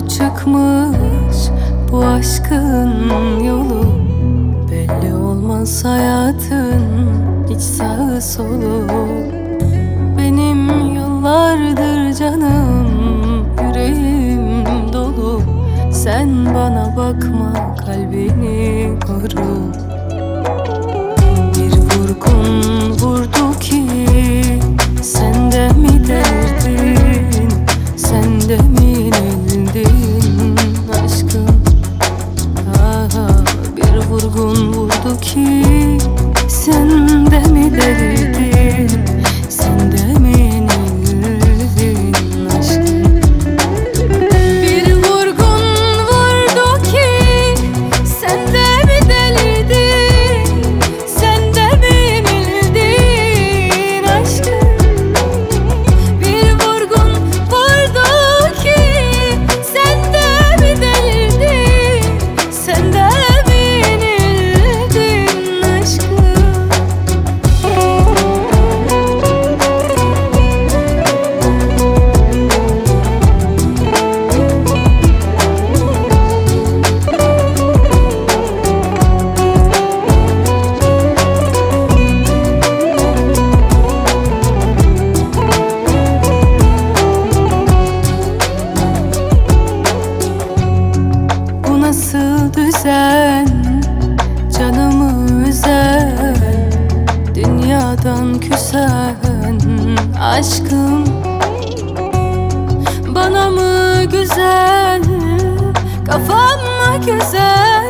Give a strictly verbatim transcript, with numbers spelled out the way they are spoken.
çıkmış bu aşkın yolu. Belli olmaz hayatın hiç sağı solu. Benim yıllardır canım yüreğim dolu. Sen bana bakma, kalbini koru. Bir vurgun vurdu ki sen de mi derdin, sen de mi yenildin aşkım? Aha, bir vurgun vurdu ki sen de mi derdin, sen de mi yenildin aşkım? Bir vurgun vurdu ki sen de mi delirdin, sen de mi yenildin aşkım? Bir vurgun vurdu ki sen de mi delirdin, sen de mi yenildin aşkım? Bu nasıl düzen, canımı üzen, dünyadan küsen aşkım? Bana mı güzel, kafam mı güzel?